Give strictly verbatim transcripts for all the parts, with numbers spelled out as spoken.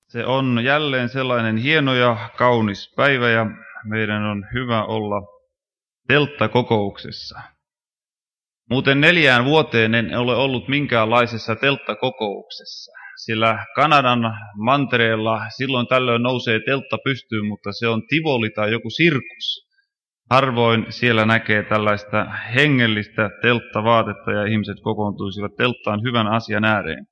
Se on jälleen sellainen hieno ja kaunis päivä ja meidän on hyvä olla telttakokouksessa. Muuten neljään vuoteen en ole ollut minkäänlaisessa telttakokouksessa, sillä Kanadan mantereella silloin tällöin nousee teltta pystyyn, mutta se on tivoli tai joku sirkus. Harvoin siellä näkee tällaista hengellistä telttavaatetta ja ihmiset kokoontuisivat telttaan hyvän asian ääreen.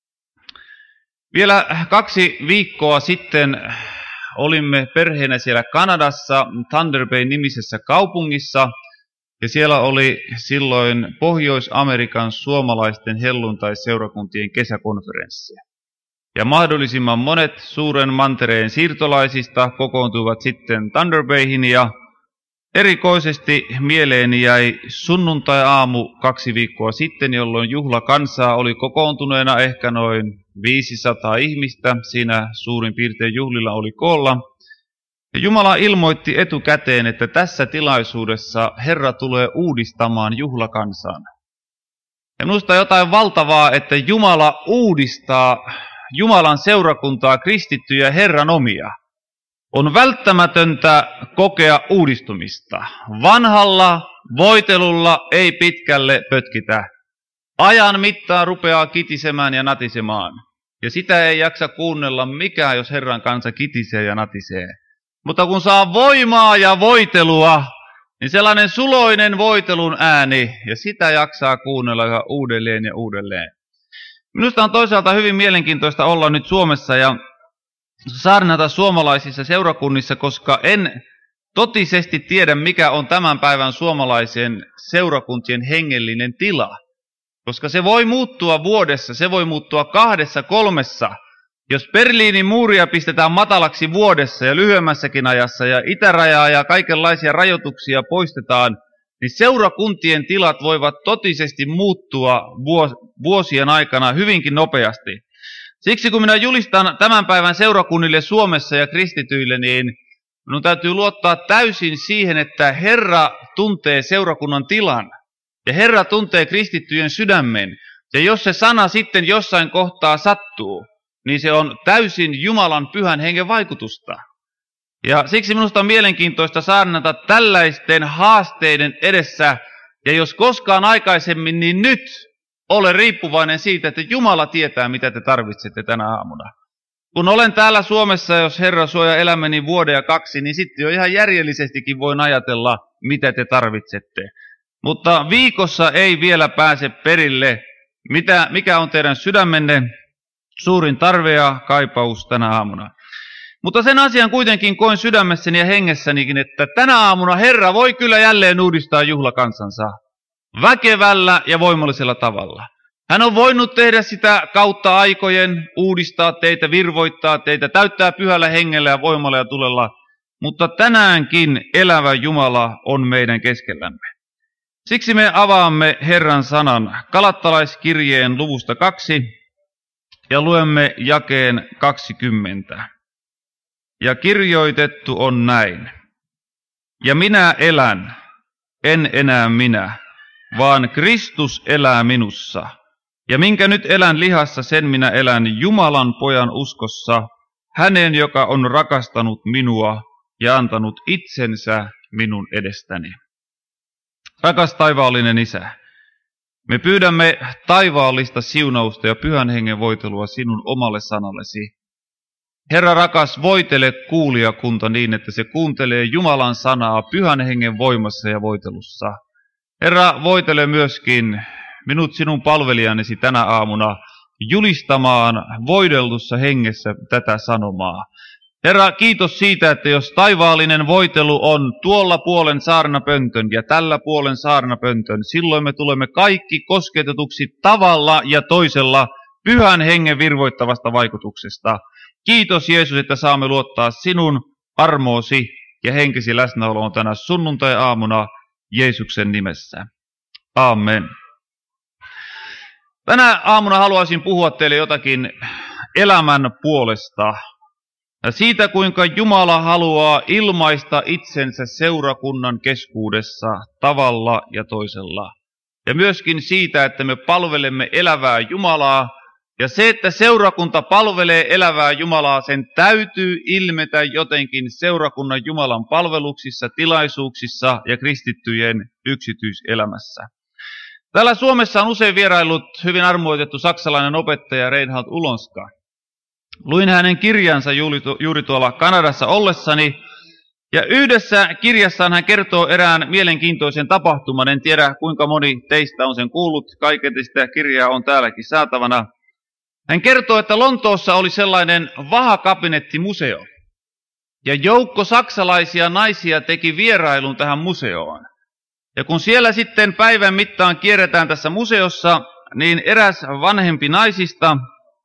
Vielä kaksi viikkoa sitten olimme perheenä siellä Kanadassa Thunder Bay-nimisessä kaupungissa, ja siellä oli silloin Pohjois-Amerikan suomalaisten helluntai-seurakuntien kesäkonferenssi. Ja mahdollisimman monet suuren mantereen siirtolaisista kokoontuivat sitten Thunder Bayhin, ja erikoisesti mieleeni jäi sunnuntai-aamu kaksi viikkoa sitten, jolloin juhlakansaa oli kokoontuneena ehkä noin viisisataa ihmistä. Siinä suurin piirtein juhlilla oli koolla. Ja Jumala ilmoitti etukäteen, että tässä tilaisuudessa Herra tulee uudistamaan juhlakansan. Ja minusta jotain valtavaa, että Jumala uudistaa Jumalan seurakuntaa, kristittyjä, Herran omia. On välttämätöntä kokea uudistumista. Vanhalla voitelulla ei pitkälle pötkitä. Ajan mittaan rupeaa kitisemään ja natisemaan. Ja sitä ei jaksa kuunnella mikään, jos Herran kansa kitisee ja natisee. Mutta kun saa voimaa ja voitelua, niin sellainen suloinen voitelun ääni, ja sitä jaksaa kuunnella yhä uudelleen ja uudelleen. Minusta on toisaalta hyvin mielenkiintoista olla nyt Suomessa ja saarnata suomalaisissa seurakunnissa, koska en totisesti tiedä, mikä on tämän päivän suomalaisen seurakuntien hengellinen tila. Koska se voi muuttua vuodessa, se voi muuttua kahdessa, kolmessa. Jos Berliinin muuria pistetään matalaksi vuodessa ja lyhyemmässäkin ajassa ja itärajaa ja kaikenlaisia rajoituksia poistetaan, niin seurakuntien tilat voivat totisesti muuttua vuosien aikana hyvinkin nopeasti. Siksi kun minä julistan tämän päivän seurakunnille Suomessa ja kristityille, niin minun täytyy luottaa täysin siihen, että Herra tuntee seurakunnan tilan. Ja Herra tuntee kristittyjen sydämen. Ja jos se sana sitten jossain kohtaa sattuu, niin se on täysin Jumalan pyhän hengen vaikutusta. Ja siksi minusta on mielenkiintoista saarnata tällaisten haasteiden edessä. Ja jos koskaan aikaisemmin, niin nyt ole riippuvainen siitä, että Jumala tietää, mitä te tarvitsette tänä aamuna. Kun olen täällä Suomessa, jos Herra suojaa elämäni vuoden ja kaksi, niin sitten jo ihan järjellisestikin voin ajatella, mitä te tarvitsette. Mutta viikossa ei vielä pääse perille, mitä, mikä on teidän sydämenne suurin tarve ja kaipaus tänä aamuna. Mutta sen asian kuitenkin koin sydämessäni ja hengessänikin, että tänä aamuna Herra voi kyllä jälleen uudistaa juhlakansansa väkevällä ja voimallisella tavalla. Hän on voinut tehdä sitä kautta aikojen, uudistaa teitä, virvoittaa teitä, täyttää pyhällä hengellä ja voimalla ja tulella. Mutta tänäänkin elävä Jumala on meidän keskellämme. Siksi me avaamme Herran sanan Galattalaiskirjeen luvusta kaksi ja luemme jakeen kaksikymmentä. Ja kirjoitettu on näin. Ja minä elän, en enää minä, vaan Kristus elää minussa. Ja minkä nyt elän lihassa, sen minä elän Jumalan pojan uskossa, hänen, joka on rakastanut minua ja antanut itsensä minun edestäni. Rakas taivaallinen Isä, me pyydämme taivaallista siunausta ja pyhän hengen voitelua sinun omalle sanallesi. Herra rakas, voitele kuulijakunta niin, että se kuuntelee Jumalan sanaa pyhän hengen voimassa ja voitelussa. Herra, voitele myöskin minut sinun palvelijanesi tänä aamuna julistamaan voidellussa hengessä tätä sanomaa. Herra, kiitos siitä, että jos taivaallinen voitelu on tuolla puolen saarnapöntön ja tällä puolen saarnapöntön, silloin me tulemme kaikki kosketetuksi tavalla ja toisella pyhän hengen virvoittavasta vaikutuksesta. Kiitos Jeesus, että saamme luottaa sinun armoosi ja henkesi läsnäoloon tänä sunnuntai-aamuna Jeesuksen nimessä. Amen. Tänä aamuna haluaisin puhua teille jotakin elämän puolesta. Siitä, kuinka Jumala haluaa ilmaista itsensä seurakunnan keskuudessa tavalla ja toisella. Ja myöskin siitä, että me palvelemme elävää Jumalaa, Ja se, että seurakunta palvelee elävää Jumalaa, sen täytyy ilmetä jotenkin seurakunnan Jumalan palveluksissa, tilaisuuksissa ja kristittyjen yksityiselämässä. Täällä Suomessa on usein vierailut hyvin armoitettu saksalainen opettaja Reinhard Ulonska. Luin hänen kirjansa juuri tuolla Kanadassa ollessani, ja yhdessä kirjassaan hän kertoo erään mielenkiintoisen tapahtuman. En tiedä, kuinka moni teistä on sen kuullut. Kaiketi sitä kirjaa on täälläkin saatavana. Hän kertoo, että Lontoossa oli sellainen vahakabinettimuseo. Ja joukko saksalaisia naisia teki vierailun tähän museoon. Ja kun siellä sitten päivän mittaan kierretään tässä museossa, niin eräs vanhempi naisista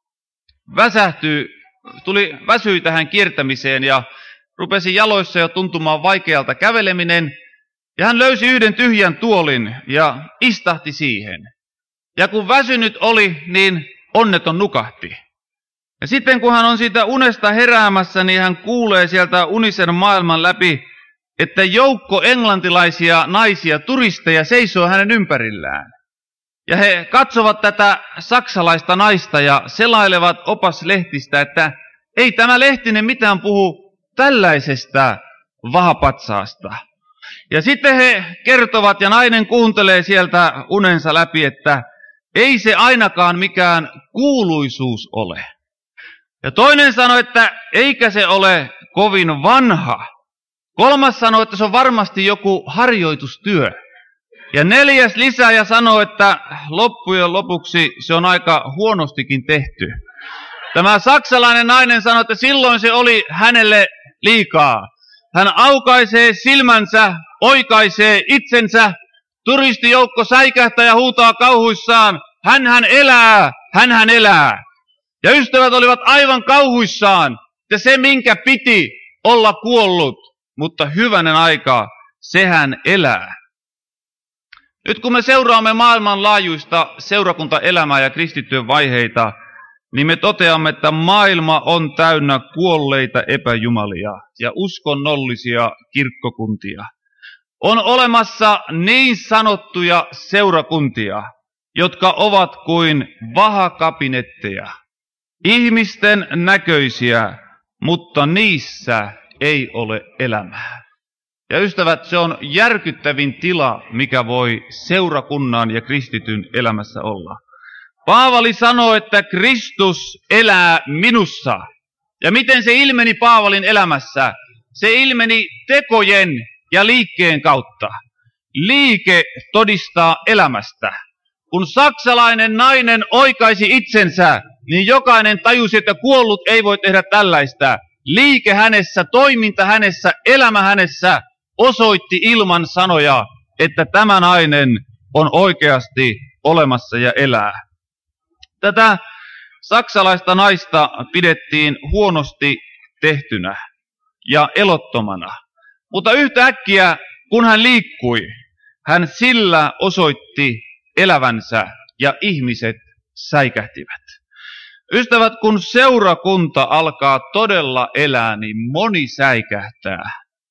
väsähtyi, tuli, väsyi tähän kiertämiseen ja rupesi jaloissa jo tuntumaan vaikealta käveleminen. Ja hän löysi yhden tyhjän tuolin ja istahti siihen. Ja kun väsynyt oli, niin onneton nukahti. Ja sitten kun hän on siitä unesta heräämässä, niin hän kuulee sieltä unisen maailman läpi, että joukko englantilaisia naisia, turisteja seisoo hänen ympärillään. Ja he katsovat tätä saksalaista naista ja selailevat opaslehtistä, että ei tämä lehtinen mitään puhu tällaisesta vahapatsaasta. Ja sitten he kertovat ja nainen kuuntelee sieltä unensa läpi, että ei se ainakaan mikään kuuluisuus ole. Ja toinen sanoi, että eikä se ole kovin vanha. Kolmas sanoi, että se on varmasti joku harjoitustyö. Ja neljäs lisää ja sanoi, että loppujen lopuksi se on aika huonostikin tehty. Tämä saksalainen nainen sanoi, että silloin se oli hänelle liikaa. Hän aukaisee silmänsä, oikaisee itsensä. Turistijoukko säikähtää ja huutaa kauhuissaan, hänhän elää, hänhän elää. Ja ystävät olivat aivan kauhuissaan, että se minkä piti olla kuollut, mutta hyvänen aika, sehän elää. Nyt kun me seuraamme maailmanlaajuista seurakuntaelämää ja kristittyjen vaiheita, niin me toteamme, että maailma on täynnä kuolleita epäjumalia ja uskonnollisia kirkkokuntia. On olemassa niin sanottuja seurakuntia, jotka ovat kuin vahakabinetteja, ihmisten näköisiä, mutta niissä ei ole elämää. Ja ystävät, se on järkyttävin tila, mikä voi seurakunnan ja kristityn elämässä olla. Paavali sanoo, että Kristus elää minussa. Ja miten se ilmeni Paavalin elämässä? Se ilmeni tekojen ja liikkeen kautta. Liike todistaa elämästä. Kun saksalainen nainen oikaisi itsensä, niin jokainen tajusi, että kuollut ei voi tehdä tällaista. Liike hänessä, toiminta hänessä, elämä hänessä osoitti ilman sanoja, että tämä nainen on oikeasti olemassa ja elää. Tätä saksalaista naista pidettiin huonosti tehtynä ja elottomana. Mutta yhtäkkiä, kun hän liikkui, hän sillä osoitti elävänsä ja ihmiset säikähtivät. Ystävät, kun seurakunta alkaa todella elää, niin moni säikähtää.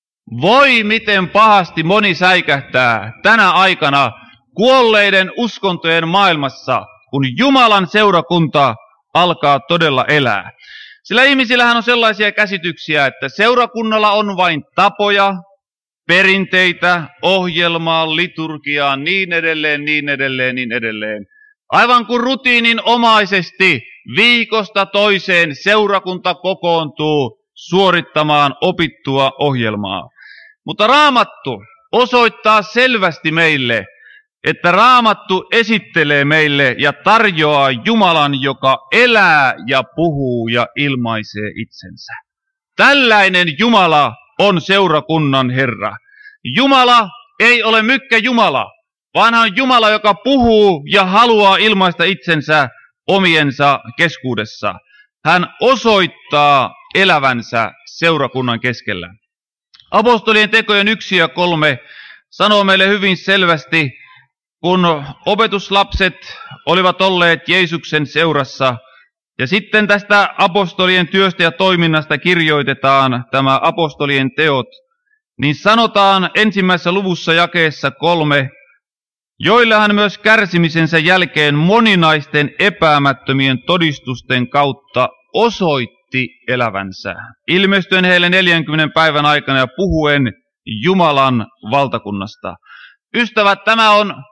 Voi miten pahasti moni säikähtää tänä aikana kuolleiden uskontojen maailmassa, kun Jumalan seurakunta alkaa todella elää. Sillä ihmisillähän on sellaisia käsityksiä, että seurakunnalla on vain tapoja, perinteitä, ohjelmaa, liturgiaa, niin edelleen, niin edelleen, niin edelleen. Aivan kuin rutiininomaisesti viikosta toiseen seurakunta kokoontuu suorittamaan opittua ohjelmaa. Mutta Raamattu osoittaa selvästi meille, että Raamattu esittelee meille ja tarjoaa Jumalan, joka elää ja puhuu ja ilmaisee itsensä. Tällainen Jumala on seurakunnan Herra. Jumala ei ole mykkä Jumala, vaan hän on Jumala, joka puhuu ja haluaa ilmaista itsensä omiensa keskuudessa. Hän osoittaa elävänsä seurakunnan keskellä. Apostolien tekojen yksi ja kolme sanoo meille hyvin selvästi, kun opetuslapset olivat olleet Jeesuksen seurassa, ja sitten tästä apostolien työstä ja toiminnasta kirjoitetaan tämä apostolien teot, niin sanotaan ensimmäisessä luvussa jakeessa kolme, joille hän myös kärsimisensä jälkeen moninaisten epäämättömien todistusten kautta osoitti elävänsä, ilmestyen heille neljänkymmenen päivän aikana ja puhuen Jumalan valtakunnasta. Ystävät, tämä on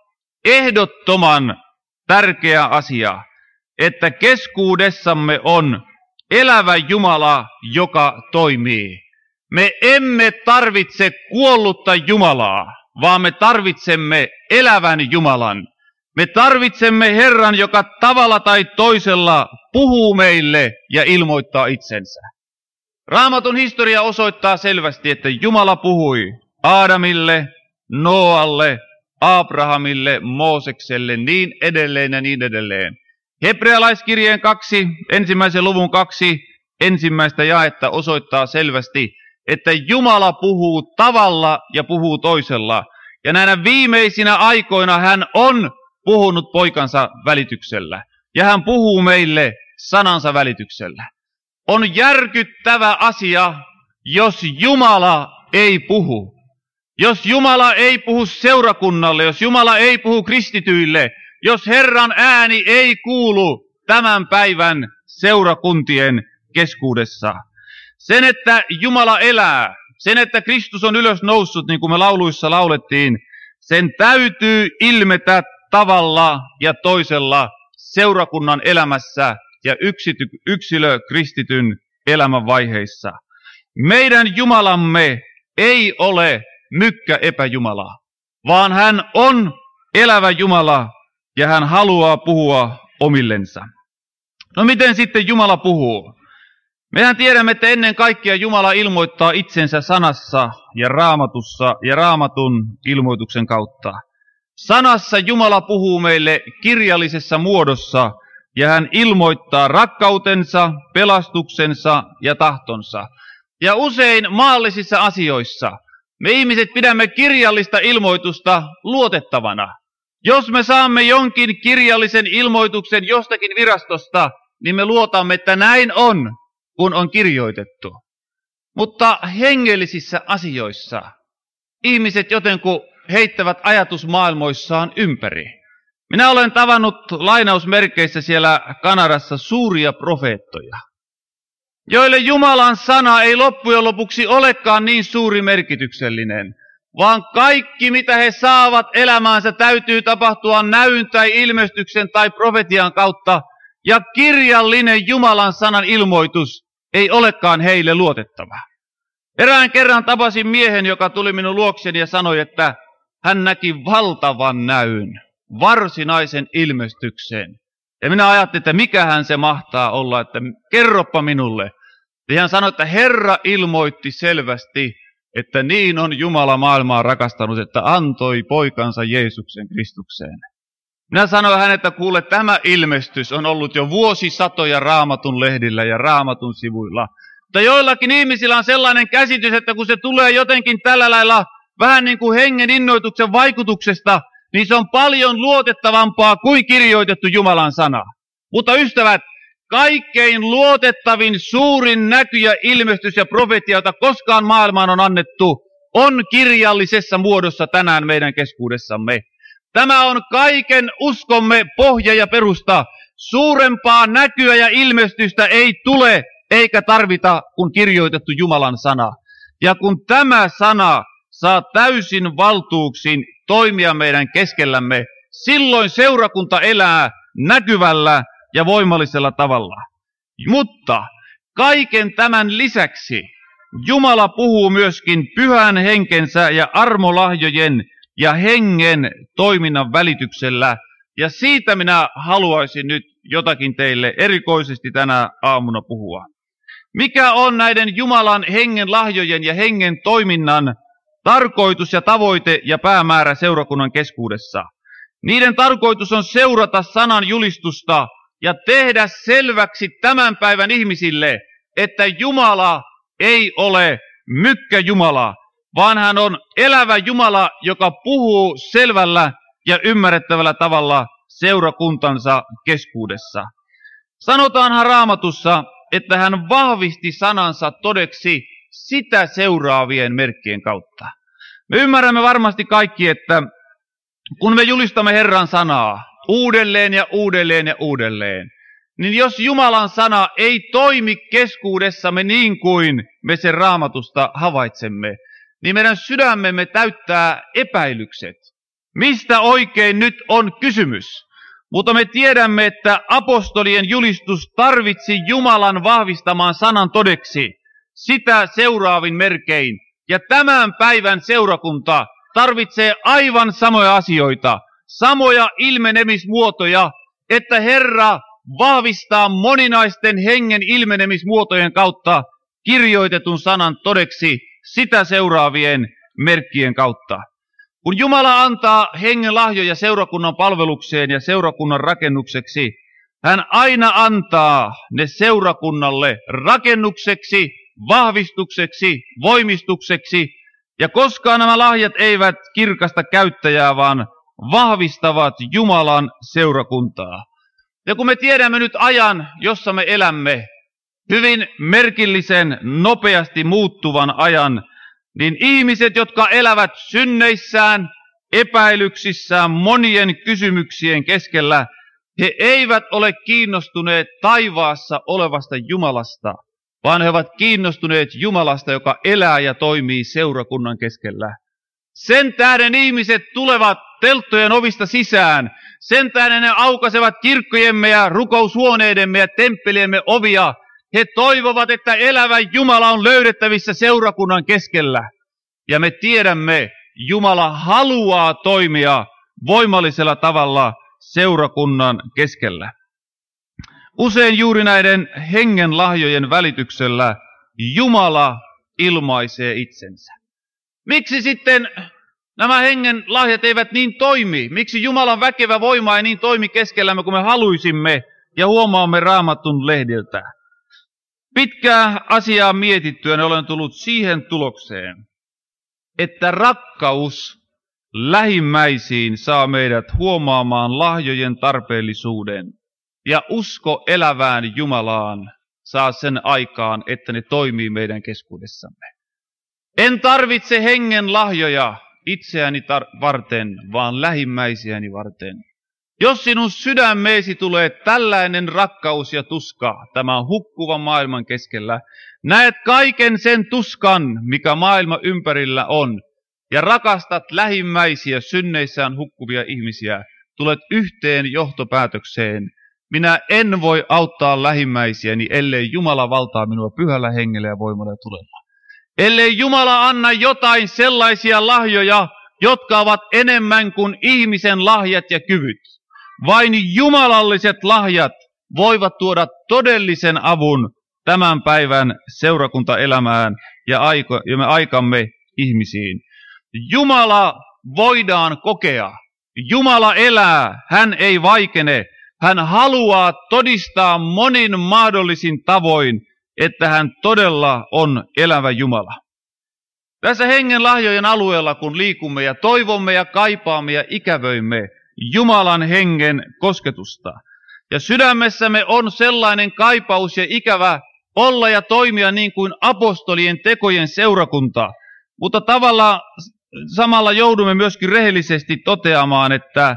ehdottoman tärkeä asia, että keskuudessamme on elävä Jumala, joka toimii. Me emme tarvitse kuollutta Jumalaa, vaan me tarvitsemme elävän Jumalan. Me tarvitsemme Herran, joka tavalla tai toisella puhuu meille ja ilmoittaa itsensä. Raamatun historia osoittaa selvästi, että Jumala puhui Aadamille, Noalle, Abrahamille, Moosekselle, niin edelleen ja niin edelleen. Hebrealaiskirjeen kaksi, ensimmäisen luvun kaksi, ensimmäistä jaetta osoittaa selvästi, että Jumala puhuu tavalla ja puhuu toisella. Ja näinä viimeisinä aikoina hän on puhunut poikansa välityksellä. Ja hän puhuu meille sanansa välityksellä. On järkyttävä asia, jos Jumala ei puhu. Jos Jumala ei puhu seurakunnalle, jos Jumala ei puhu kristityille, jos Herran ääni ei kuulu tämän päivän seurakuntien keskuudessa. Sen, että Jumala elää, sen, että Kristus on ylös noussut, niin kuin me lauluissa laulettiin, sen täytyy ilmetä tavalla ja toisella seurakunnan elämässä ja yksity, yksilö kristityn elämän vaiheissa. Meidän Jumalamme ei ole mykkä epäjumala, vaan hän on elävä Jumala ja hän haluaa puhua omillensa. No miten sitten Jumala puhuu? Mehän tiedämme, että ennen kaikkea Jumala ilmoittaa itsensä sanassa ja raamatussa ja raamatun ilmoituksen kautta. Sanassa Jumala puhuu meille kirjallisessa muodossa ja hän ilmoittaa rakkautensa, pelastuksensa ja tahtonsa. Ja usein maallisissa asioissa me ihmiset pidämme kirjallista ilmoitusta luotettavana. Jos me saamme jonkin kirjallisen ilmoituksen jostakin virastosta, niin me luotamme, että näin on, kun on kirjoitettu. Mutta hengellisissä asioissa ihmiset jotenkin heittävät ajatusmaailmoissaan ympäri. Minä olen tavannut lainausmerkeissä siellä Kanadassa suuria profeettoja, joille Jumalan sana ei loppujen lopuksi olekaan niin suuri merkityksellinen, vaan kaikki mitä he saavat elämäänsä täytyy tapahtua näyn tai ilmestyksen tai profetian kautta, ja kirjallinen Jumalan sanan ilmoitus ei olekaan heille luotettava. Erään kerran tapasin miehen, joka tuli minun luokseni ja sanoi, että hän näki valtavan näyn, varsinaisen ilmestyksen. Ja minä ajattelin, että mikähän se mahtaa olla, että kerropa minulle. Ja hän sanoi, että Herra ilmoitti selvästi, että niin on Jumala maailmaa rakastanut, että antoi poikansa Jeesuksen Kristukseen. Minä sanoin hänelle, että kuule, tämä ilmestys on ollut jo vuosisatoja Raamatun lehdillä ja Raamatun sivuilla. Mutta joillakin ihmisillä on sellainen käsitys, että kun se tulee jotenkin tällä lailla vähän niin kuin hengen innoituksen vaikutuksesta, niin se on paljon luotettavampaa kuin kirjoitettu Jumalan sana. Mutta ystävät, kaikkein luotettavin, suurin näky ja ilmestys ja profetia, jota koskaan maailmaan on annettu, on kirjallisessa muodossa tänään meidän keskuudessamme. Tämä on kaiken uskomme pohja ja perusta. Suurempaa näkyä ja ilmestystä ei tule eikä tarvita kuin kirjoitettu Jumalan sana. Ja kun tämä sana saa täysin valtuuksin toimia meidän keskellämme, silloin seurakunta elää näkyvällä ja voimallisella tavalla. Mutta kaiken tämän lisäksi Jumala puhuu myöskin pyhän henkensä ja armolahjojen ja hengen toiminnan välityksellä. Ja siitä minä haluaisin nyt jotakin teille erikoisesti tänä aamuna puhua. Mikä on näiden Jumalan hengen lahjojen ja hengen toiminnan tarkoitus ja tavoite ja päämäärä seurakunnan keskuudessa? Niiden tarkoitus on seurata sanan julistusta ja tehdä selväksi tämän päivän ihmisille, että Jumala ei ole mykkä Jumala, vaan hän on elävä Jumala, joka puhuu selvällä ja ymmärrettävällä tavalla seurakuntansa keskuudessa. Sanotaanhan Raamatussa, että hän vahvisti sanansa todeksi sitä seuraavien merkkien kautta. Me ymmärrämme varmasti kaikki, että kun me julistamme Herran sanaa uudelleen ja uudelleen ja uudelleen, niin jos Jumalan sana ei toimi keskuudessamme niin kuin me sen Raamatusta havaitsemme, niin meidän sydämemme täyttää epäilykset. Mistä oikein nyt on kysymys? Mutta me tiedämme, että apostolien julistus tarvitsi Jumalan vahvistamaan sanan todeksi, sitä seuraavin merkein. Ja tämän päivän seurakunta tarvitsee aivan samoja asioita, samoja ilmenemismuotoja, että Herra vahvistaa moninaisten hengen ilmenemismuotojen kautta kirjoitetun sanan todeksi sitä seuraavien merkkien kautta. Kun Jumala antaa hengen lahjoja seurakunnan palvelukseen ja seurakunnan rakennukseksi, hän aina antaa ne seurakunnalle rakennukseksi, vahvistukseksi, voimistukseksi, ja koskaan nämä lahjat eivät kirkasta käyttäjää, vaan vahvistavat Jumalan seurakuntaa. Ja kun me tiedämme nyt ajan, jossa me elämme, hyvin merkillisen, nopeasti muuttuvan ajan, niin ihmiset, jotka elävät synneissään, epäilyksissään, monien kysymyksien keskellä, he eivät ole kiinnostuneet taivaassa olevasta Jumalasta, vaan he ovat kiinnostuneet Jumalasta, joka elää ja toimii seurakunnan keskellä. Sen tähden ihmiset tulevat telttojen ovista sisään. Sen tähden ne aukaisevat kirkkojemme ja rukoushuoneidemme ja temppeliemme ovia. He toivovat, että elävä Jumala on löydettävissä seurakunnan keskellä. Ja me tiedämme, Jumala haluaa toimia voimallisella tavalla seurakunnan keskellä. Usein juuri näiden hengen lahjojen välityksellä Jumala ilmaisee itsensä. Miksi sitten nämä hengen lahjat eivät niin toimi? Miksi Jumalan väkevä voima ei niin toimi keskellämme kuin me haluisimme ja huomaamme Raamatun lehdiltä? Pitkää asiaa mietittyään olen tullut siihen tulokseen, että rakkaus lähimmäisiin saa meidät huomaamaan lahjojen tarpeellisuuden ja usko elävään Jumalaan saa sen aikaan, että ne toimii meidän keskuudessamme. En tarvitse hengen lahjoja itseäni tar- varten, vaan lähimmäisiäni varten. Jos sinun sydämeesi tulee tällainen rakkaus ja tuska tämän hukkuvan maailman keskellä, näet kaiken sen tuskan, mikä maailma ympärillä on, ja rakastat lähimmäisiä synneissään hukkuvia ihmisiä, tulet yhteen johtopäätökseen. Minä en voi auttaa lähimmäisiäni, ellei Jumala valtaa minua pyhällä hengellä ja voimalla ja tulella. Ellei Jumala anna jotain sellaisia lahjoja, jotka ovat enemmän kuin ihmisen lahjat ja kyvyt. Vain jumalalliset lahjat voivat tuoda todellisen avun tämän päivän seurakuntaelämään ja, aiko, ja me aikamme ihmisiin. Jumala voidaan kokea. Jumala elää, hän ei vaikene. Hän haluaa todistaa monin mahdollisin tavoin, että hän todella on elävä Jumala. Tässä hengen lahjojen alueella, kun liikumme ja toivomme ja kaipaamme ja ikävöimme Jumalan hengen kosketusta, ja sydämessämme on sellainen kaipaus ja ikävä olla ja toimia niin kuin apostolien tekojen seurakunta, mutta tavallaan samalla joudumme myöskin rehellisesti toteamaan, että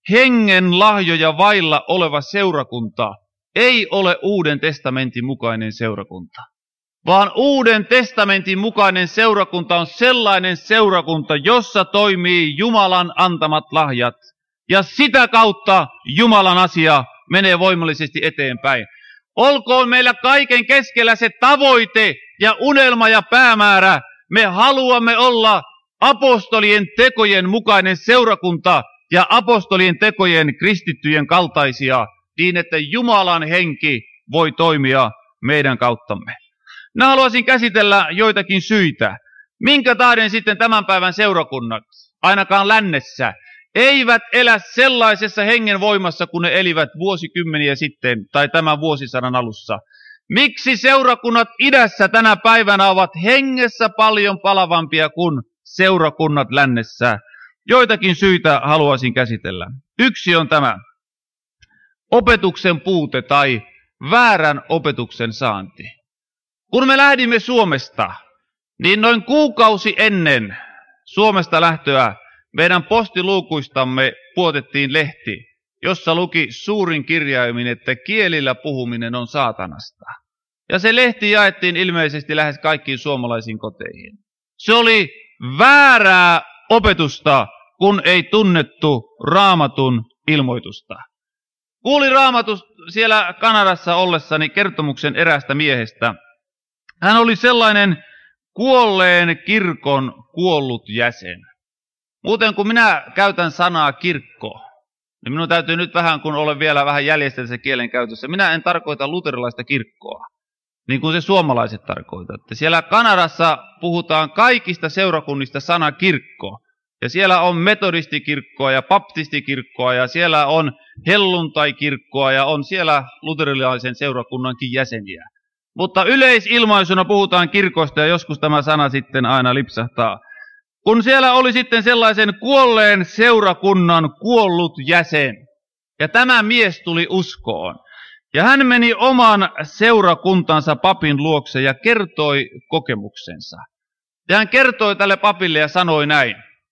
hengen lahjoja vailla oleva seurakunta ei ole Uuden testamentin mukainen seurakunta, vaan Uuden testamentin mukainen seurakunta on sellainen seurakunta, jossa toimii Jumalan antamat lahjat, ja sitä kautta Jumalan asia menee voimallisesti eteenpäin. Olkoon meillä kaiken keskellä se tavoite ja unelma ja päämäärä. Me haluamme olla apostolien tekojen mukainen seurakunta ja apostolien tekojen kristittyjen kaltaisia, niin että Jumalan henki voi toimia meidän kauttamme. Minä haluaisin käsitellä joitakin syitä. Minkä tähden sitten tämän päivän seurakunnat, ainakaan lännessä, eivät elä sellaisessa hengen voimassa, kun ne elivät vuosikymmeniä sitten tai tämän vuosisadan alussa? Miksi seurakunnat idässä tänä päivänä ovat hengessä paljon palavampia kuin seurakunnat lännessä? Joitakin syitä haluaisin käsitellä. Yksi on tämä opetuksen puute tai väärän opetuksen saanti. Kun me lähdimme Suomesta, niin noin kuukausi ennen Suomesta lähtöä meidän postiluukuistamme puotettiin lehti, jossa luki suurin kirjaimin, että kielillä puhuminen on saatanasta. Ja se lehti jaettiin ilmeisesti lähes kaikkiin suomalaisiin koteihin. Se oli väärää opetusta, kun ei tunnettu Raamatun ilmoitusta. Kuulin Raamatun siellä Kanadassa ollessani kertomuksen eräästä miehestä. Hän oli sellainen kuolleen kirkon kuollut jäsen. Muuten kun minä käytän sanaa kirkko, niin minun täytyy nyt vähän, kun olen vielä vähän jäljessä kielen käytössä, minä en tarkoita luterilaista kirkkoa, niin kuin se suomalaiset tarkoitatte. Siellä Kanadassa puhutaan kaikista seurakunnista sana kirkko. Ja siellä on metodistikirkkoa ja baptistikirkkoa ja siellä on helluntaikirkkoa ja on siellä luterilaisen seurakunnankin jäseniä. Mutta yleisilmaisuna puhutaan kirkosta ja joskus tämä sana sitten aina lipsahtaa. Kun siellä oli sitten sellaisen kuolleen seurakunnan kuollut jäsen ja tämä mies tuli uskoon. Ja hän meni oman seurakuntansa papin luokse ja kertoi kokemuksensa. Ja hän kertoi tälle papille ja sanoi näin.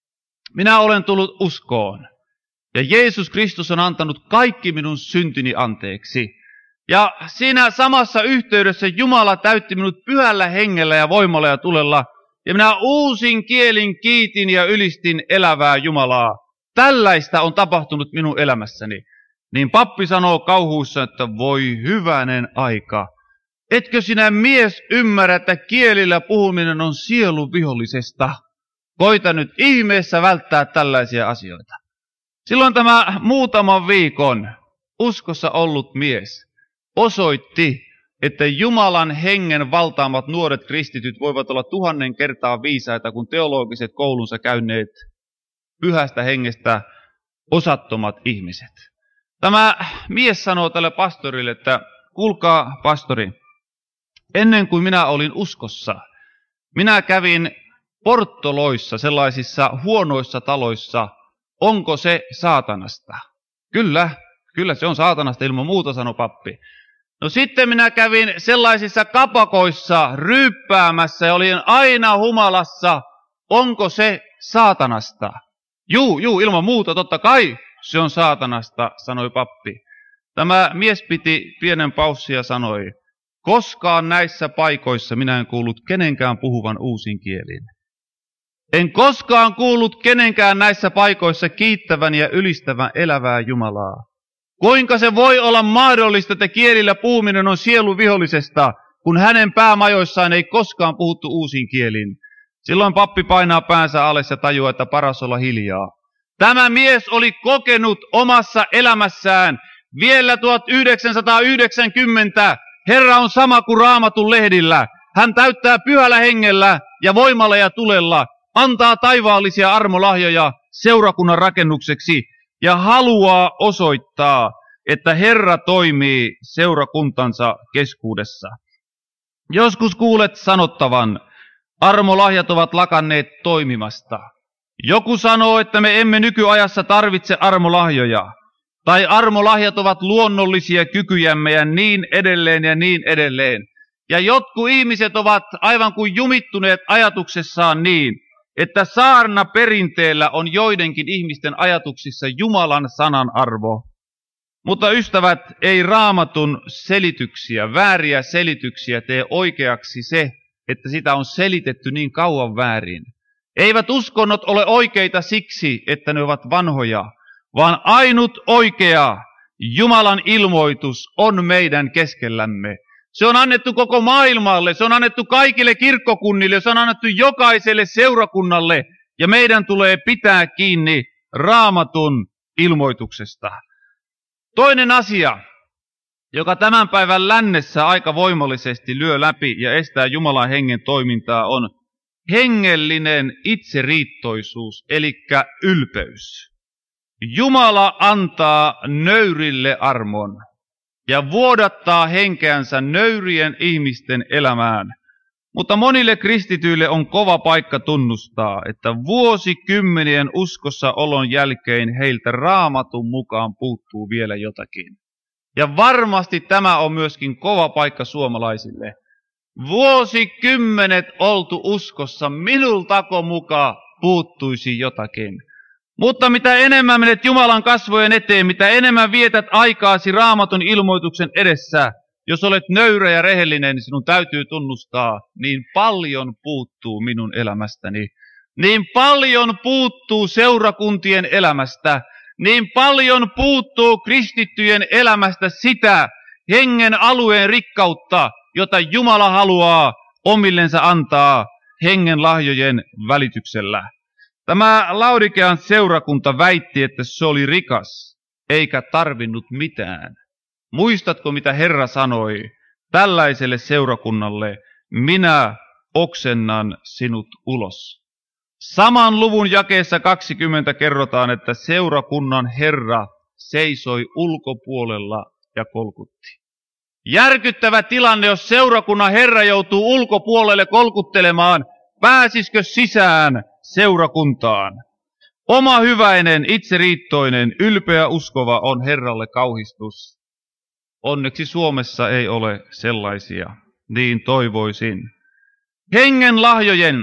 Minä olen tullut uskoon ja Jeesus Kristus on antanut kaikki minun syntini anteeksi. Ja siinä samassa yhteydessä Jumala täytti minut pyhällä hengellä ja voimalla ja tulella. Ja minä uusin kielin kiitin ja ylistin elävää Jumalaa. Tällaista on tapahtunut minun elämässäni. Niin pappi sanoo kauhuissa, että voi hyvänen aika. Etkö sinä mies ymmärrä, että kielillä puhuminen on sielun vihollisesta? Koita nyt ihmeessä välttää tällaisia asioita. Silloin tämä muutaman viikon uskossa ollut mies osoitti, että Jumalan hengen valtaamat nuoret kristityt voivat olla tuhannen kertaa viisaita kuin teologiset koulunsa käyneet pyhästä hengestä osattomat ihmiset. Tämä mies sanoo tälle pastorille, että kuulkaa pastori, ennen kuin minä olin uskossa, minä kävin porttoloissa, sellaisissa huonoissa taloissa, onko se saatanasta? Kyllä, kyllä se on saatanasta ilman muuta, sanoi pappi. No sitten minä kävin sellaisissa kapakoissa ryyppäämässä ja olin aina humalassa, onko se saatanasta? Juu, juu, ilman muuta, totta kai se on saatanasta, sanoi pappi. Tämä mies piti pienen paussin ja sanoi, koskaan näissä paikoissa minä en kuullut kenenkään puhuvan uusin kielin. En koskaan kuullut kenenkään näissä paikoissa kiittävän ja ylistävän elävää Jumalaa. Kuinka se voi olla mahdollista, että kielillä puhuminen on sielun vihollisesta, kun hänen päämajoissaan ei koskaan puhuttu uusin kielin? Silloin pappi painaa päänsä alas ja tajuaa, että paras olla hiljaa. Tämä mies oli kokenut omassa elämässään vielä tuhatyhdeksänsataayhdeksänkymmentä. Herra on sama kuin Raamatun lehdillä. Hän täyttää pyhällä hengellä ja voimalla ja tulella. Antaa taivaallisia armolahjoja seurakunnan rakennukseksi ja haluaa osoittaa, että Herra toimii seurakuntansa keskuudessa. Joskus kuulet sanottavan, armolahjat ovat lakanneet toimimasta. Joku sanoo, että me emme nykyajassa tarvitse armolahjoja, tai armolahjat ovat luonnollisia kykyjämme ja niin edelleen ja niin edelleen. Ja jotkut ihmiset ovat aivan kuin jumittuneet ajatuksessaan niin, että saarna perinteellä on joidenkin ihmisten ajatuksissa Jumalan sanan arvo. Mutta ystävät, ei Raamatun selityksiä, vääriä selityksiä tee oikeaksi se, että sitä on selitetty niin kauan väärin. Eivät uskonnot ole oikeita siksi, että ne ovat vanhoja, vaan ainut oikea Jumalan ilmoitus on meidän keskellämme. Se on annettu koko maailmalle, se on annettu kaikille kirkkokunnille, se on annettu jokaiselle seurakunnalle ja meidän tulee pitää kiinni Raamatun ilmoituksesta. Toinen asia, joka tämän päivän lännessä aika voimallisesti lyö läpi ja estää Jumalan hengen toimintaa, on hengellinen itseriittoisuus, eli ylpeys. Jumala antaa nöyrille armon ja vuodattaa henkeänsä nöyrien ihmisten elämään. Mutta monille kristityille on kova paikka tunnustaa, että vuosikymmenien uskossa olon jälkeen heiltä Raamatun mukaan puuttuu vielä jotakin. Ja varmasti tämä on myöskin kova paikka suomalaisille. Vuosikymmenet oltu uskossa, minultako mukaan puuttuisi jotakin. Mutta mitä enemmän menet Jumalan kasvojen eteen, mitä enemmän vietät aikaasi Raamatun ilmoituksen edessä, jos olet nöyrä ja rehellinen, niin sinun täytyy tunnustaa, niin paljon puuttuu minun elämästäni. Niin paljon puuttuu seurakuntien elämästä. Niin paljon puuttuu kristittyjen elämästä sitä hengen alueen rikkautta, jota Jumala haluaa omillensa antaa hengen lahjojen välityksellä. Tämä Laodikean seurakunta väitti, että se oli rikas, eikä tarvinnut mitään. Muistatko, mitä Herra sanoi tällaiselle seurakunnalle? Minä oksennan sinut ulos. Saman luvun jakeessa kaksikymmentä kerrotaan, että seurakunnan Herra seisoi ulkopuolella ja kolkutti. Järkyttävä tilanne, jos seurakunnan Herra joutuu ulkopuolelle kolkuttelemaan, pääsisikö sisään seurakuntaan? Oma hyväinen, itseriittoinen, ylpeä uskova on Herralle kauhistus. Onneksi Suomessa ei ole sellaisia, niin toivoisin. Hengen lahjojen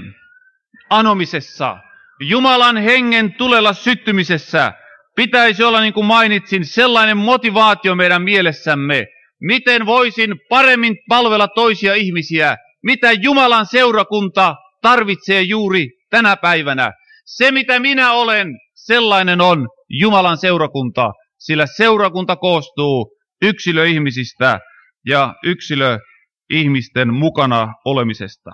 anomisessa, Jumalan hengen tulella syttymisessä pitäisi olla, niin kuin mainitsin, sellainen motivaatio meidän mielessämme, miten voisin paremmin palvella toisia ihmisiä, mitä Jumalan seurakunta tarvitsee juuri tänä päivänä. Se, mitä minä olen, sellainen on Jumalan seurakunta, sillä seurakunta koostuu yksilöihmisistä ja yksilöihmisten mukana olemisesta.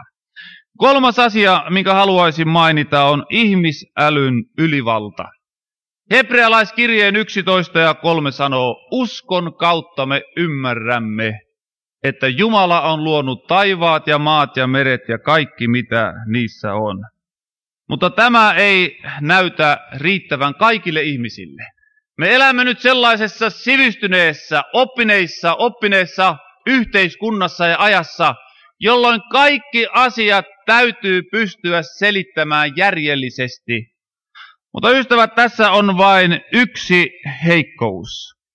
Kolmas asia, minkä haluaisin mainita, on ihmisälyn ylivalta. Hebrealaiskirjeen yksitoista ja kolme sanoo, uskon kautta me ymmärrämme, että Jumala on luonut taivaat ja maat ja meret ja kaikki mitä niissä on. Mutta tämä ei näytä riittävän kaikille ihmisille. Me elämme nyt sellaisessa sivistyneessä, oppineissa, oppineessa yhteiskunnassa ja ajassa, jolloin kaikki asiat täytyy pystyä selittämään järjellisesti. Mutta ystävät, tässä on vain yksi heikkous.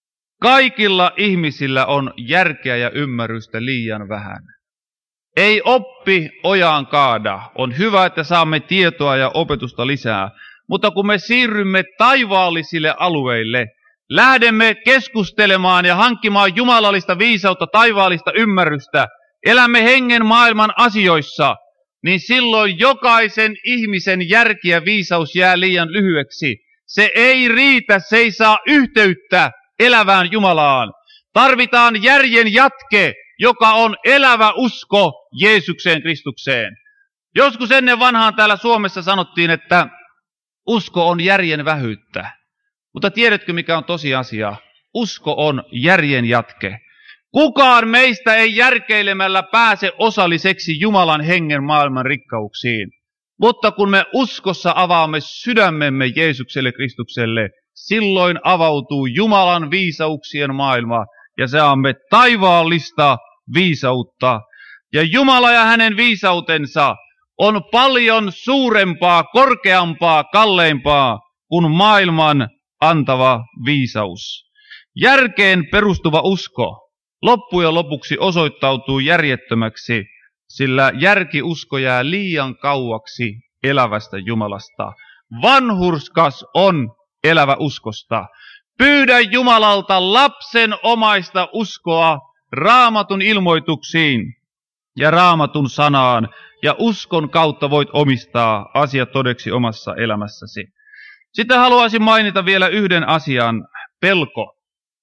Kaikilla ihmisillä on järkeä ja ymmärrystä liian vähän. Ei oppi ojaan kaada. On hyvä, että saamme tietoa ja opetusta lisää. Mutta kun me siirrymme taivaallisille alueille, lähdemme keskustelemaan ja hankkimaan jumalallista viisautta, taivaallista ymmärrystä, elämme hengen maailman asioissa, niin silloin jokaisen ihmisen järki ja viisaus jää liian lyhyeksi. Se ei riitä, se ei saa yhteyttä elävään Jumalaan. Tarvitaan järjen jatke, joka on elävä usko Jeesukseen Kristukseen. Joskus ennen vanhaan täällä Suomessa sanottiin, että usko on järjen vähyyttä. Mutta tiedätkö, mikä on tosiasia? Usko on järjen jatke. Kukaan meistä ei järkeilemällä pääse osalliseksi Jumalan hengen maailman rikkauksiin. Mutta kun me uskossa avaamme sydämemme Jeesukselle Kristukselle, silloin avautuu Jumalan viisauksien maailma ja saamme taivaallista viisautta. Ja Jumala ja hänen viisautensa on paljon suurempaa, korkeampaa, kalleimpaa kuin maailman antava viisaus. Järkeen perustuva usko loppujen lopuksi osoittautuu järjettömäksi, sillä järkiusko jää liian kauaksi elävästä Jumalasta. Vanhurskas on elävä uskosta. Pyydä Jumalalta lapsen omaista uskoa Raamatun ilmoituksiin ja Raamatun sanaan, ja uskon kautta voit omistaa asiat todeksi omassa elämässäsi. Sitten haluaisin mainita vielä yhden asian, pelko.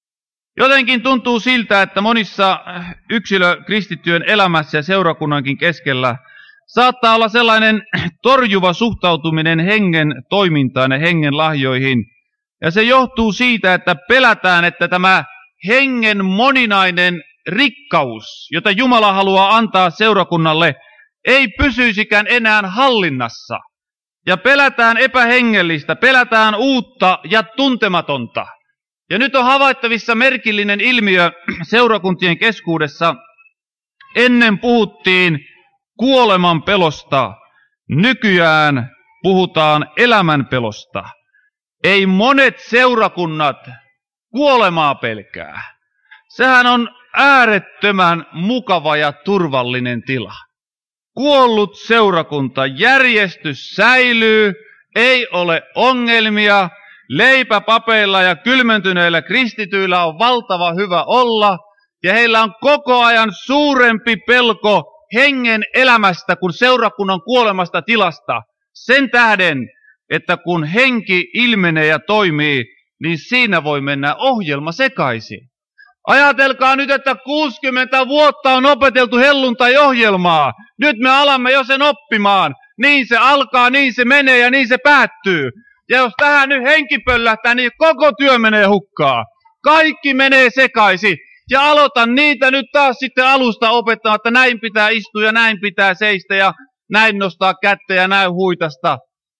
Jotenkin tuntuu siltä, että monissa yksilökristittyjen elämässä ja seurakunnankin keskellä saattaa olla sellainen torjuva suhtautuminen hengen toimintaan ja hengen lahjoihin. Ja se johtuu siitä, että pelätään, että tämä hengen moninainen rikkaus, jota Jumala haluaa antaa seurakunnalle, ei pysyisikään enää hallinnassa. Ja pelätään epähengellistä, pelätään uutta ja tuntematonta. Ja nyt on havaittavissa merkillinen ilmiö seurakuntien keskuudessa. Ennen puhuttiin kuoleman pelosta, nykyään puhutaan elämän pelosta. Ei monet seurakunnat kuolemaa pelkää. Sehän on äärettömän mukava ja turvallinen tila. Kuollut seurakunta, järjestys säilyy, ei ole ongelmia. Leipäpapeilla ja kylmentyneillä kristityillä on valtava hyvä olla, ja heillä on koko ajan suurempi pelko hengen elämästä kuin seurakunnan kuolemasta tilasta. Sen tähden, että kun henki ilmenee ja toimii, niin siinä voi mennä ohjelma sekaisin. Ajatelkaa nyt, että kuusikymmentä vuotta on opeteltu helluntai-ohjelmaa. Nyt me alamme jo sen oppimaan. Niin se alkaa, niin se menee ja niin se päättyy. Ja jos tähän nyt henki pöllähtää, niin koko työ menee hukkaan. Kaikki menee sekaisin. Ja aloitan niitä nyt taas sitten alusta opettaa, että näin pitää istua ja näin pitää seistä ja näin nostaa kättä ja näin huitasta.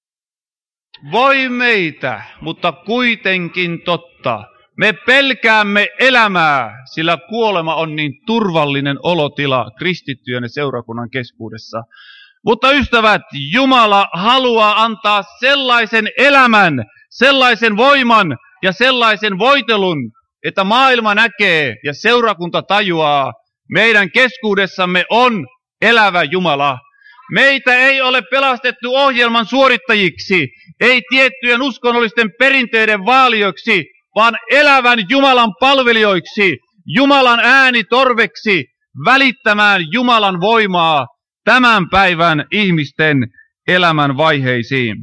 Voi meitä, mutta kuitenkin totta. Me pelkäämme elämää, sillä kuolema on niin turvallinen olotila kristittyjen ja seurakunnan keskuudessa. Mutta ystävät, Jumala haluaa antaa sellaisen elämän, sellaisen voiman ja sellaisen voitelun, että maailma näkee ja seurakunta tajuaa, meidän keskuudessamme on elävä Jumala. Meitä ei ole pelastettu ohjelman suorittajiksi, ei tiettyjen uskonnollisten perinteiden vaalijoiksi, vaan elävän Jumalan palvelijoiksi, Jumalan äänitorveksi, välittämään Jumalan voimaa tämän päivän ihmisten elämän vaiheisiin.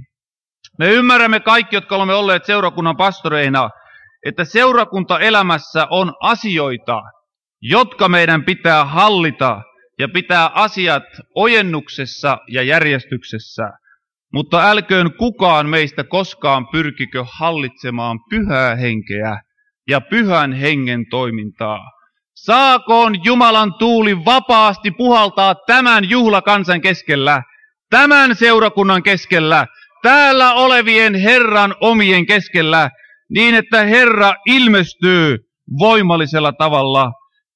Me ymmärrämme kaikki, jotka olemme olleet seurakunnan pastoreina, että seurakuntaelämässä on asioita, jotka meidän pitää hallita ja pitää asiat ojennuksessa ja järjestyksessä. Mutta älköön kukaan meistä koskaan pyrkikö hallitsemaan pyhää henkeä ja pyhän hengen toimintaa. Saakoon Jumalan tuuli vapaasti puhaltaa tämän juhlakansan keskellä, tämän seurakunnan keskellä, täällä olevien Herran omien keskellä, niin että Herra ilmestyy voimallisella tavalla.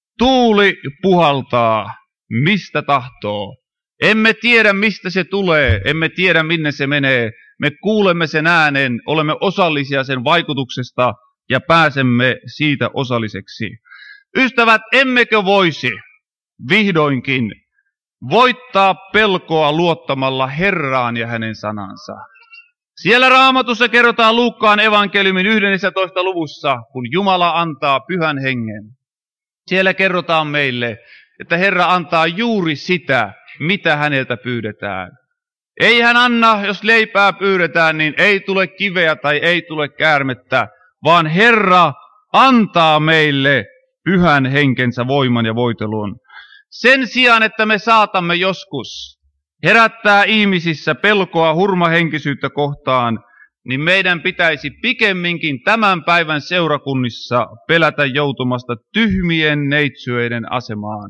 Tuuli puhaltaa, mistä tahtoo. Emme tiedä, mistä se tulee, emme tiedä, minne se menee. Me kuulemme sen äänen, olemme osallisia sen vaikutuksesta ja pääsemme siitä osalliseksi. Ystävät, emmekö voisi vihdoinkin voittaa pelkoa luottamalla Herraan ja hänen sanansa? Siellä Raamatussa kerrotaan Luukkaan evankeliumin yhdennentoista luvussa, kun Jumala antaa pyhän hengen. Siellä kerrotaan meille, että Herra antaa juuri sitä, mitä häneltä pyydetään. Ei hän anna, jos leipää pyydetään, niin ei tule kiveä tai ei tule käärmettä, vaan Herra antaa meille pyhän henkensä voiman ja voitelun. Sen sijaan, että me saatamme joskus herättää ihmisissä pelkoa hurmahenkisyyttä kohtaan, niin meidän pitäisi pikemminkin tämän päivän seurakunnissa pelätä joutumasta tyhmien neitsyöiden asemaan.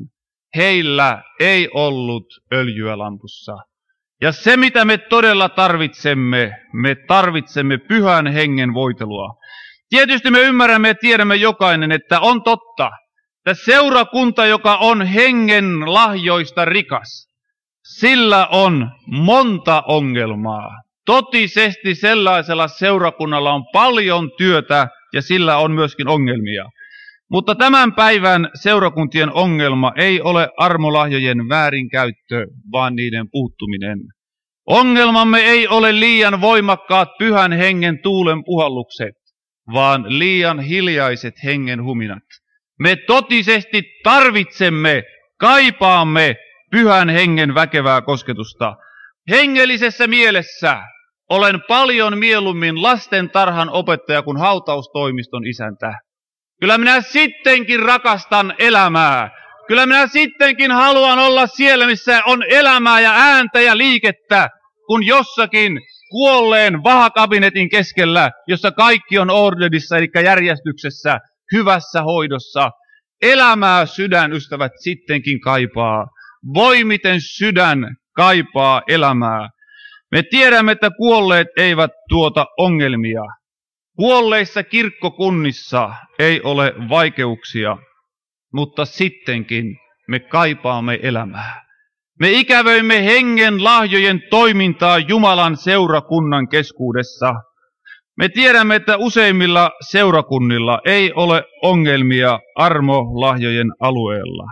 Heillä ei ollut öljyä lampussa. Ja se, mitä me todella tarvitsemme, me tarvitsemme pyhän hengen voitelua. Tietysti me ymmärrämme ja tiedämme jokainen, että on totta, että seurakunta, joka on hengen lahjoista rikas, sillä on monta ongelmaa. Totisesti sellaisella seurakunnalla on paljon työtä ja sillä on myöskin ongelmia. Mutta tämän päivän seurakuntien ongelma ei ole armolahjojen väärinkäyttö, vaan niiden puuttuminen. Ongelmamme ei ole liian voimakkaat pyhän hengen tuulen puhallukset, vaan liian hiljaiset hengen huminat. Me totisesti tarvitsemme, kaipaamme pyhän hengen väkevää kosketusta. Hengellisessä mielessä olen paljon mieluummin lastentarhan opettaja kuin hautaustoimiston isäntä. Kyllä minä sittenkin rakastan elämää. Kyllä minä sittenkin haluan olla siellä, missä on elämää ja ääntä ja liikettä, kun jossakin kuolleen vahakabinetin keskellä, jossa kaikki on orderissa, eli järjestyksessä, hyvässä hoidossa. Elämää sydän, ystävät, sittenkin kaipaa. Voi miten sydän kaipaa elämää. Me tiedämme, että kuolleet eivät tuota ongelmia. Kuolleissa kirkkokunnissa ei ole vaikeuksia, mutta sittenkin me kaipaamme elämää. Me ikävöimme hengen lahjojen toimintaa Jumalan seurakunnan keskuudessa. Me tiedämme, että useimmilla seurakunnilla ei ole ongelmia armolahjojen alueella.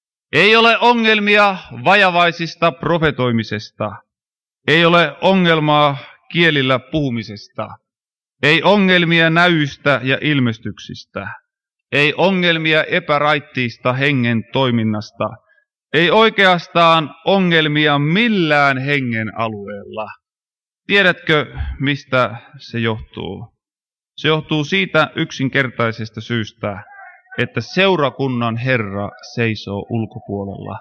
Ei ole ongelmia vajavaisista profetoimisesta. Ei ole ongelmaa kielillä puhumisesta. Ei ongelmia näyistä ja ilmestyksistä. Ei ongelmia epäraittiista hengen toiminnasta. Ei oikeastaan ongelmia millään hengen alueella. Tiedätkö, mistä se johtuu? Se johtuu siitä yksinkertaisesta syystä, että seurakunnan Herra seisoo ulkopuolella.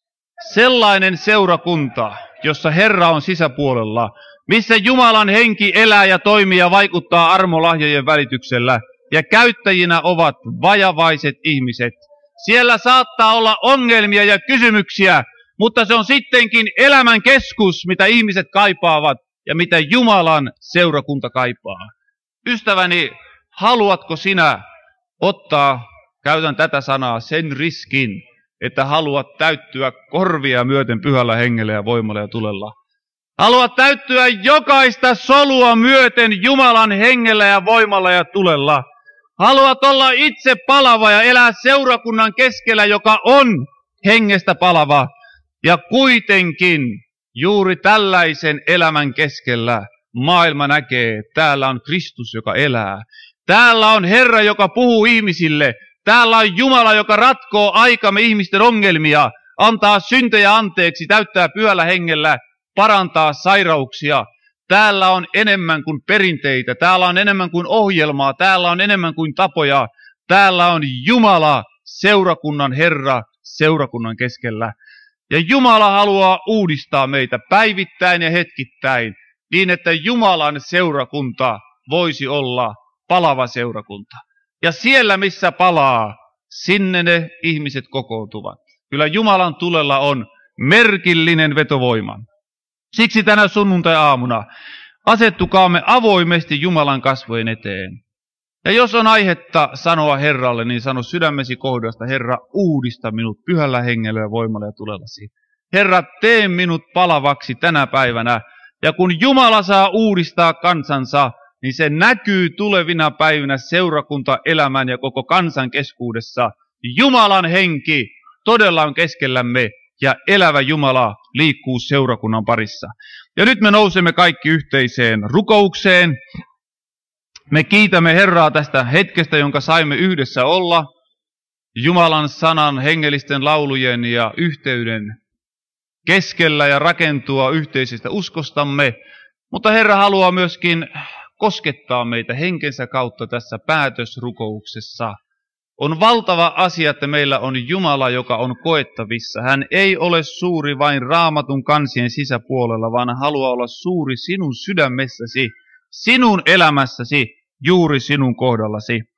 Sellainen seurakunta, jossa Herra on sisäpuolella, missä Jumalan henki elää ja toimii ja vaikuttaa armolahjojen välityksellä, ja käyttäjinä ovat vajavaiset ihmiset. Siellä saattaa olla ongelmia ja kysymyksiä, mutta se on sittenkin elämän keskus, mitä ihmiset kaipaavat ja mitä Jumalan seurakunta kaipaa. Ystäväni, haluatko sinä ottaa, käytän tätä sanaa, sen riskin, että haluat täyttyä korvia myöten pyhällä hengellä ja voimalla ja tulella? Haluat täyttyä jokaista solua myöten Jumalan hengellä ja voimalla ja tulella? Haluat olla itse palava ja elää seurakunnan keskellä, joka on hengestä palava. Ja kuitenkin juuri tällaisen elämän keskellä maailma näkee, että täällä on Kristus, joka elää. Täällä on Herra, joka puhuu ihmisille. Täällä on Jumala, joka ratkoo aikamme ihmisten ongelmia, antaa syntejä anteeksi, täyttää pyhällä hengellä, parantaa sairauksia. Täällä on enemmän kuin perinteitä, täällä on enemmän kuin ohjelmaa, täällä on enemmän kuin tapoja. Täällä on Jumala, seurakunnan Herra, seurakunnan keskellä. Ja Jumala haluaa uudistaa meitä päivittäin ja hetkittäin, niin että Jumalan seurakunta voisi olla palava seurakunta. Ja siellä, missä palaa, sinne ne ihmiset kokoontuvat. Kyllä Jumalan tulella on merkillinen vetovoima. Siksi tänä sunnuntai-aamuna asettukaamme avoimesti Jumalan kasvojen eteen. Ja jos on aihetta sanoa Herralle, niin sano sydämesi kohdasta: Herra, uudista minut pyhällä hengellä ja voimalla ja tulellasi. Herra, tee minut palavaksi tänä päivänä. Ja kun Jumala saa uudistaa kansansa, niin se näkyy tulevina päivinä seurakuntaelämän ja koko kansan keskuudessa. Jumalan henki todella on keskellämme ja elävä Jumala liikkuu seurakunnan parissa. Ja nyt me nousemme kaikki yhteiseen rukoukseen. Me kiitämme Herraa tästä hetkestä, jonka saimme yhdessä olla Jumalan sanan, hengellisten laulujen ja yhteyden keskellä ja rakentua yhteisestä uskostamme. Mutta Herra haluaa myöskin koskettaa meitä henkensä kautta tässä päätösrukouksessa. On valtava asia, että meillä on Jumala, joka on koettavissa. Hän ei ole suuri vain Raamatun kansien sisäpuolella, vaan haluaa olla suuri sinun sydämessäsi, sinun elämässäsi, juuri sinun kohdallasi.